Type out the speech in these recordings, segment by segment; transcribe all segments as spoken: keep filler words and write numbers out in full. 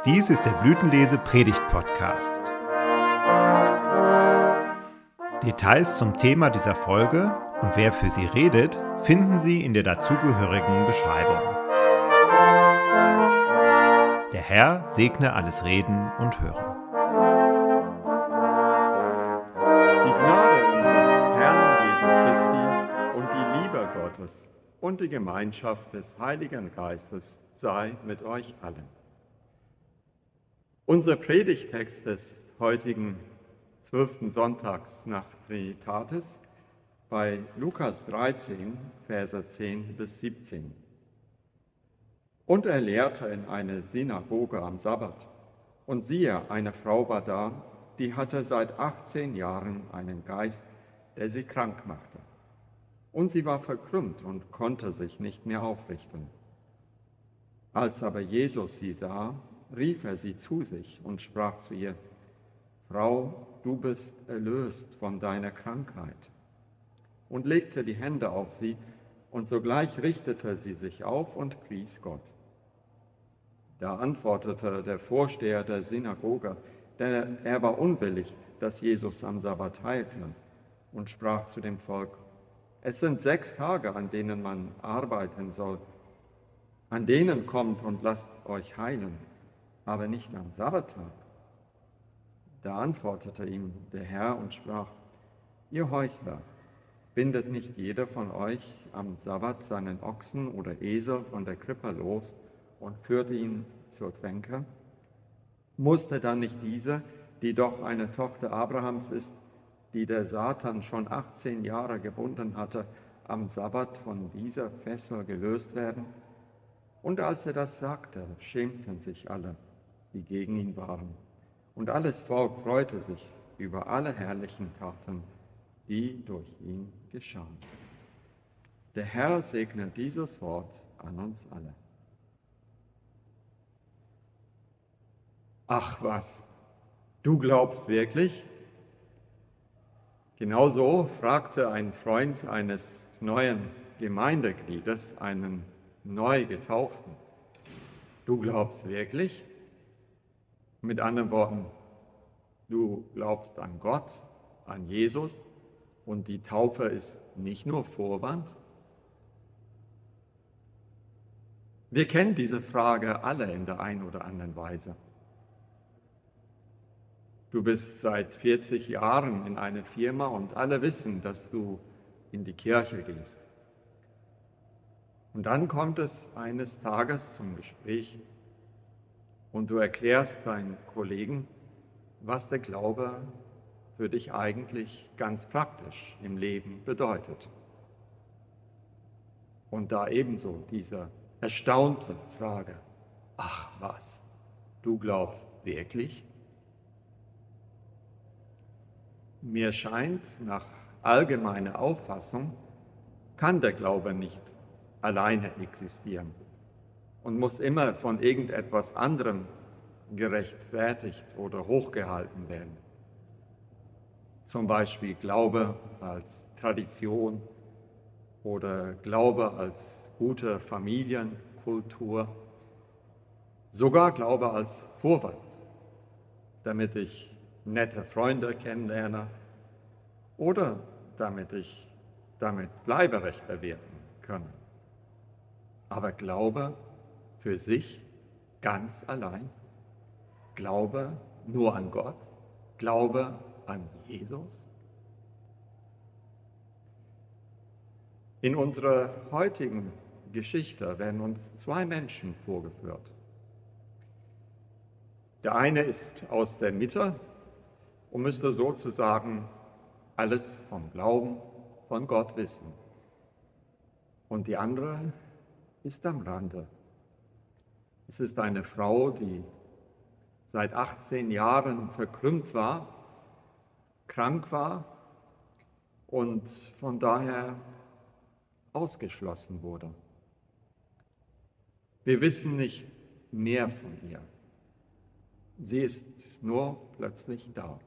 Dies ist der Blütenlese Predigt Podcast. Details zum Thema dieser Folge und wer für sie redet, finden Sie in der dazugehörigen Beschreibung. Der Herr segne alles Reden und Hören. Die Gnade unseres Herrn Jesu Christi und die Liebe Gottes und die Gemeinschaft des Heiligen Geistes sei mit euch allen. Unser Predigtext des heutigen zwölften Sonntags nach Trinitatis bei Lukas dreizehn, Verse zehn bis siebzehn. Und er lehrte in eine Synagoge am Sabbat. Und siehe, eine Frau war da, die hatte seit achtzehn Jahren einen Geist, der sie krank machte. Und sie war verkrümmt und konnte sich nicht mehr aufrichten. Als aber Jesus sie sah, rief er sie zu sich und sprach zu ihr: Frau, du bist erlöst von deiner Krankheit. Und legte die Hände auf sie, und sogleich richtete sie sich auf und pries Gott. Da antwortete der Vorsteher der Synagoge, denn er war unwillig, dass Jesus am Sabbat heilte, und sprach zu dem Volk: Es sind sechs Tage, an denen man arbeiten soll. An denen kommt und lasst euch heilen, aber nicht am Sabbattag. Da antwortete ihm der Herr und sprach: Ihr Heuchler, bindet nicht jeder von euch am Sabbat seinen Ochsen oder Esel von der Krippe los und führt ihn zur Tränke? Musste dann nicht diese, die doch eine Tochter Abrahams ist, die der Satan schon achtzehn Jahre gebunden hatte, am Sabbat von dieser Fessel gelöst werden? Und als er das sagte, schämten sich alle, die gegen ihn waren. Und alles Volk freute sich über alle herrlichen Taten, die durch ihn geschahen. Der Herr segne dieses Wort an uns alle. Ach was, du glaubst wirklich? Genauso fragte ein Freund eines neuen Gemeindegliedes einen Neugetauften: Du glaubst wirklich? Mit anderen Worten, du glaubst an Gott, an Jesus, und die Taufe ist nicht nur Vorwand? Wir kennen diese Frage alle in der einen oder anderen Weise. Du bist seit vierzig Jahren in einer Firma und alle wissen, dass du in die Kirche gehst. Und dann kommt es eines Tages zum Gespräch und du erklärst deinen Kollegen, was der Glaube für dich eigentlich ganz praktisch im Leben bedeutet. Und da ebenso diese erstaunte Frage: Ach was, du glaubst wirklich? Mir scheint, nach allgemeiner Auffassung kann der Glaube nicht alleine existieren und muss immer von irgendetwas anderem gerechtfertigt oder hochgehalten werden. Zum Beispiel Glaube als Tradition oder Glaube als gute Familienkultur, sogar Glaube als Vorwand, damit ich nette Freunde kennenlerne oder damit ich damit Bleiberechte werden kann. Aber Glaube für sich ganz allein, Glaube nur an Gott, Glaube an Jesus. In unserer heutigen Geschichte werden uns zwei Menschen vorgeführt. Der eine ist aus der Mitte und müsste sozusagen alles vom Glauben, von Gott wissen. Und die andere ist am Rande. Es ist eine Frau, die seit achtzehn Jahren verkrümmt war, krank war und von daher ausgeschlossen wurde. Wir wissen nicht mehr von ihr. Sie ist nur plötzlich da.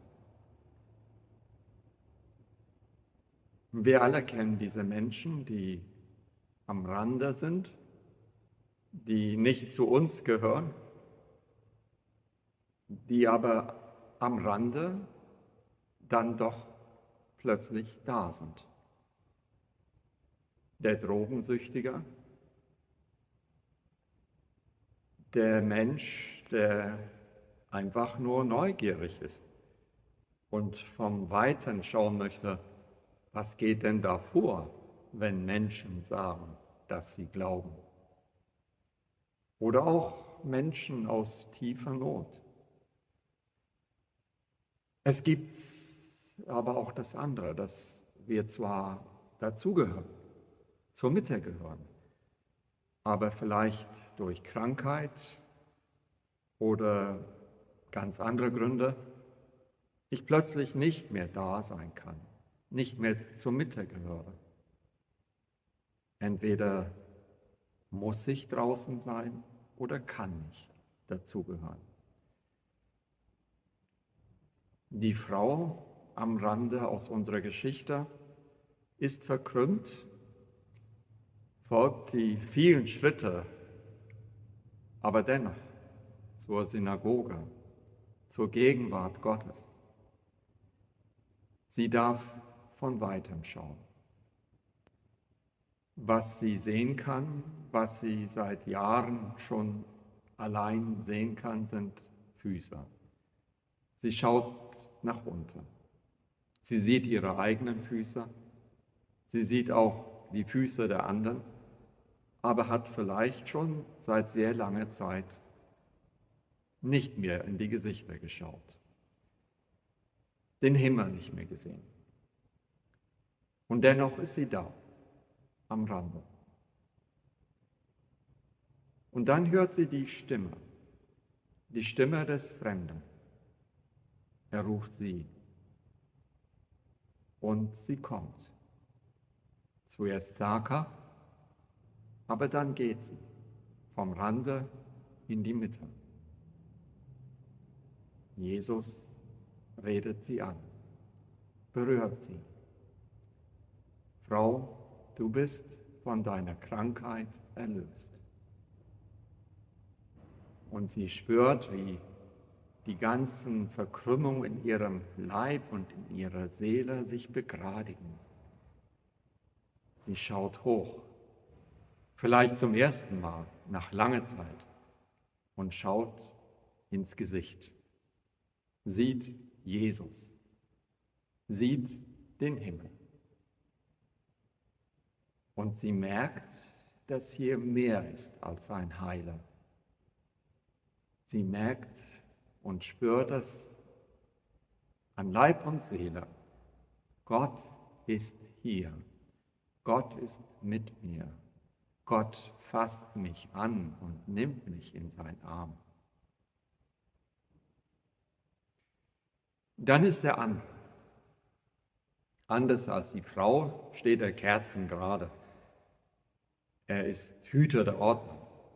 Wir alle kennen diese Menschen, die am Rande sind, die nicht zu uns gehören, die aber am Rande dann doch plötzlich da sind. Der Drogensüchtiger, der Mensch, der einfach nur neugierig ist und vom Weiten schauen möchte, was geht denn da vor, wenn Menschen sagen, dass sie glauben. Oder auch Menschen aus tiefer Not. Es gibt aber auch das andere, dass wir zwar dazugehören, zur Mitte gehören, aber vielleicht durch Krankheit oder ganz andere Gründe ich plötzlich nicht mehr da sein kann, nicht mehr zur Mitte gehöre. Entweder muss ich draußen sein oder kann ich dazugehören. Die Frau am Rande aus unserer Geschichte ist verkrümmt, folgt die vielen Schritte, aber dennoch zur Synagoge, zur Gegenwart Gottes. Sie darf von weitem schauen. Was sie sehen kann, was sie seit Jahren schon allein sehen kann, sind Füße. Sie schaut nach unten. Sie sieht ihre eigenen Füße. Sie sieht auch die Füße der anderen, aber hat vielleicht schon seit sehr langer Zeit nicht mehr in die Gesichter geschaut, den Himmel nicht mehr gesehen. Und dennoch ist sie da, am Rande. Und dann hört sie die Stimme, die Stimme des Fremden. Er ruft sie und sie kommt. Zuerst zaghaft, aber dann geht sie vom Rande in die Mitte. Jesus redet sie an, berührt sie. Frau, du bist von deiner Krankheit erlöst. Und sie spürt, wie die ganzen Verkrümmungen in ihrem Leib und in ihrer Seele sich begradigen. Sie schaut hoch, vielleicht zum ersten Mal nach langer Zeit, und schaut ins Gesicht, sieht Jesus, sieht den Himmel. Und sie merkt, dass hier mehr ist als ein Heiler. Sie merkt und spürt es an Leib und Seele. Gott ist hier. Gott ist mit mir. Gott fasst mich an und nimmt mich in seinen Arm. Dann ist er an. Anders als die Frau steht er kerzengerade. Er ist Hüter der Ordnung.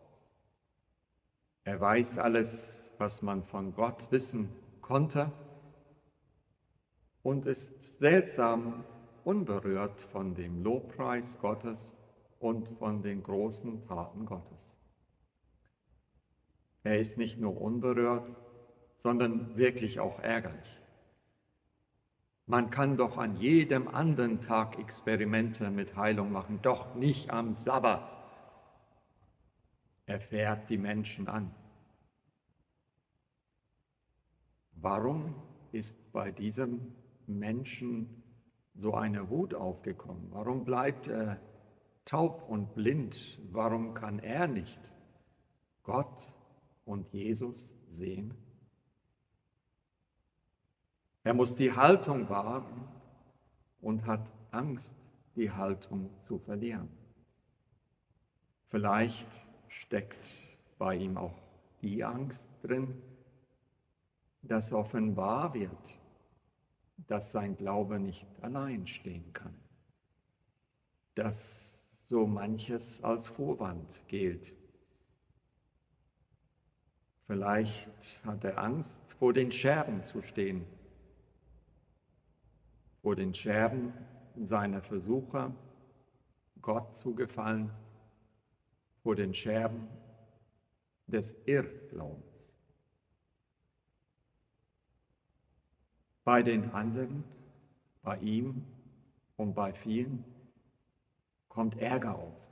Er weiß alles, was man von Gott wissen konnte, und ist seltsam unberührt von dem Lobpreis Gottes und von den großen Taten Gottes. Er ist nicht nur unberührt, sondern wirklich auch ärgerlich. Man kann doch an jedem anderen Tag Experimente mit Heilung machen, doch nicht am Sabbat. Er fährt die Menschen an. Warum ist bei diesem Menschen so eine Wut aufgekommen? Warum bleibt er taub und blind? Warum kann er nicht Gott und Jesus sehen? Er muss die Haltung wahren und hat Angst, die Haltung zu verlieren. Vielleicht steckt bei ihm auch die Angst drin, dass offenbar wird, dass sein Glaube nicht allein stehen kann, dass so manches als Vorwand gilt. Vielleicht hat er Angst, vor den Scherben zu stehen, vor den Scherben seiner Versuche, Gott zu gefallen, vor den Scherben des Irrglaubens. Bei den anderen, bei ihm und bei vielen kommt Ärger auf.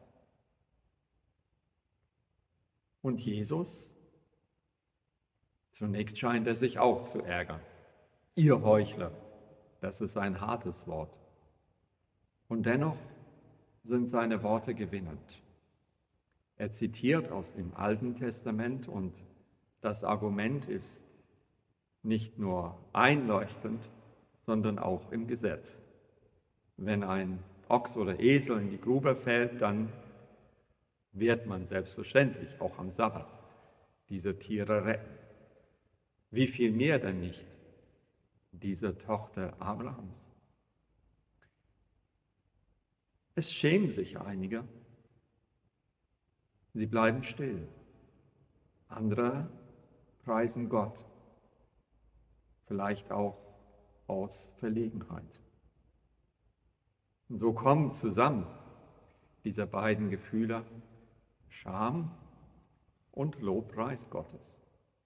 Und Jesus, zunächst scheint er sich auch zu ärgern. Ihr Heuchler, das ist ein hartes Wort. Und dennoch sind seine Worte gewinnend. Er zitiert aus dem Alten Testament und das Argument ist nicht nur einleuchtend, sondern auch im Gesetz. Wenn ein Ochs oder Esel in die Grube fällt, dann wird man selbstverständlich auch am Sabbat diese Tiere retten. Wie viel mehr denn nicht diese Tochter Abrahams? Es schämen sich einige. Sie bleiben still. Andere preisen Gott, vielleicht auch aus Verlegenheit. Und so kommen zusammen diese beiden Gefühle, Scham und Lobpreis Gottes.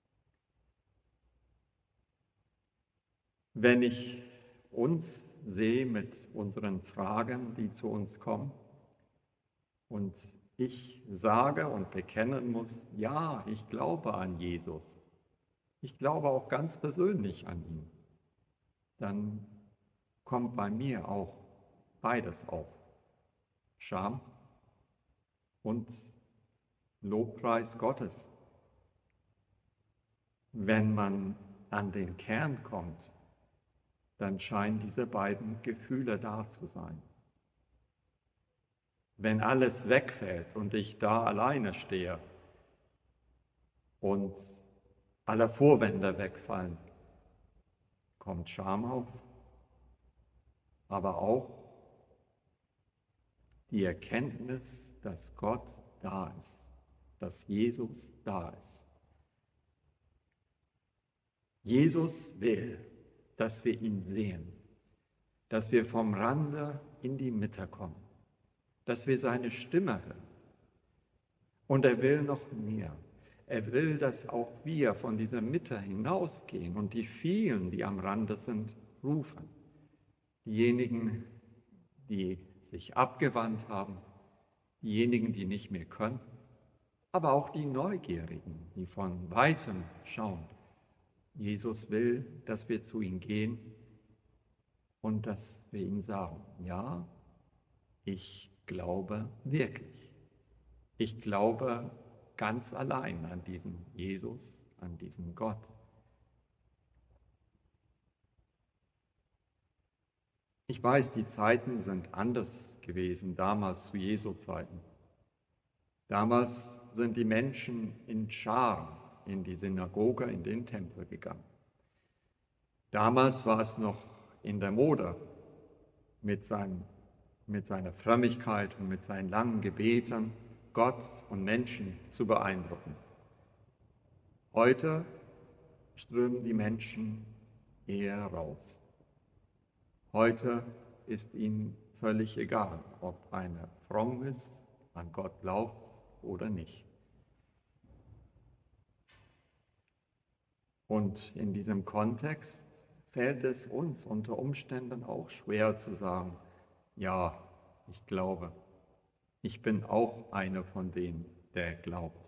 Wenn ich uns sehe mit unseren Fragen, die zu uns kommen, und ich sage und bekennen muss, ja, ich glaube an Jesus, ich glaube auch ganz persönlich an ihn, dann kommt bei mir auch beides auf, Scham und Lobpreis Gottes. Wenn man an den Kern kommt, dann scheinen diese beiden Gefühle da zu sein. Wenn alles wegfällt und ich da alleine stehe und alle Vorwände wegfallen, kommt Scham auf, aber auch die Erkenntnis, dass Gott da ist, dass Jesus da ist. Jesus will, dass wir ihn sehen, dass wir vom Rande in die Mitte kommen, dass wir seine Stimme hören. Und er will noch mehr. Er will, dass auch wir von dieser Mitte hinausgehen und die vielen, die am Rande sind, rufen. Diejenigen, die sich abgewandt haben, diejenigen, die nicht mehr können, aber auch die Neugierigen, die von weitem schauen. Jesus will, dass wir zu ihm gehen und dass wir ihm sagen, ja, ich glaube wirklich. Ich glaube ganz allein an diesen Jesus, an diesen Gott. Ich weiß, die Zeiten sind anders gewesen, damals zu Jesu Zeiten. Damals sind die Menschen in Scharen in die Synagoge, in den Tempel gegangen. Damals war es noch in der Mode, mit, seinem, mit seiner Frömmigkeit und mit seinen langen Gebeten Gott und Menschen zu beeindrucken. Heute strömen die Menschen eher raus. Heute ist ihnen völlig egal, ob einer fromm ist, an Gott glaubt oder nicht. Und in diesem Kontext fällt es uns unter Umständen auch schwer zu sagen, ja, ich glaube, ich bin auch einer von denen, der glaubt.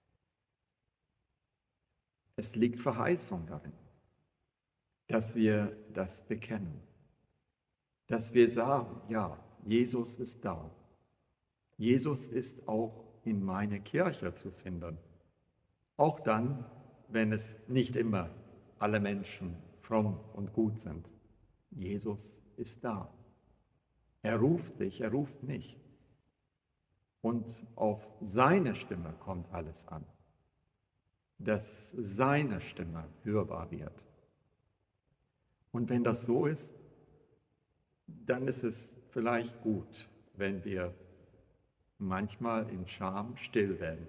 Es liegt Verheißung darin, dass wir das bekennen, dass wir sagen, ja, Jesus ist da. Jesus ist auch in meiner Kirche zu finden, auch dann, wenn es nicht immer alle Menschen fromm und gut sind. Jesus ist da. Er ruft dich, er ruft mich. Und auf seine Stimme kommt alles an, dass seine Stimme hörbar wird. Und wenn das so ist, dann ist es vielleicht gut, wenn wir manchmal in Scham still werden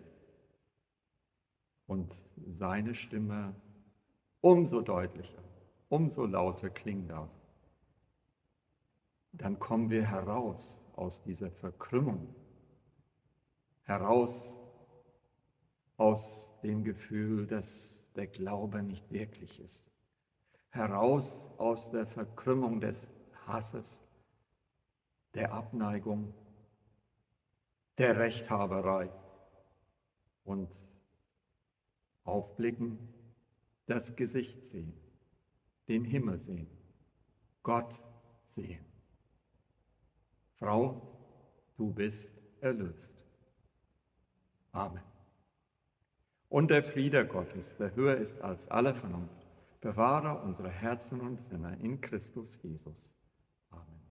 und seine Stimme umso deutlicher, umso lauter klingen darf. Dann kommen wir heraus aus dieser Verkrümmung, heraus aus dem Gefühl, dass der Glaube nicht wirklich ist, heraus aus der Verkrümmung des Hasses, der Abneigung, der Rechthaberei und aufblicken, das Gesicht sehen, den Himmel sehen, Gott sehen. Frau, du bist erlöst. Amen. Und der Friede Gottes, der höher ist als alle Vernunft, bewahre unsere Herzen und Sinne in Christus Jesus. Amen.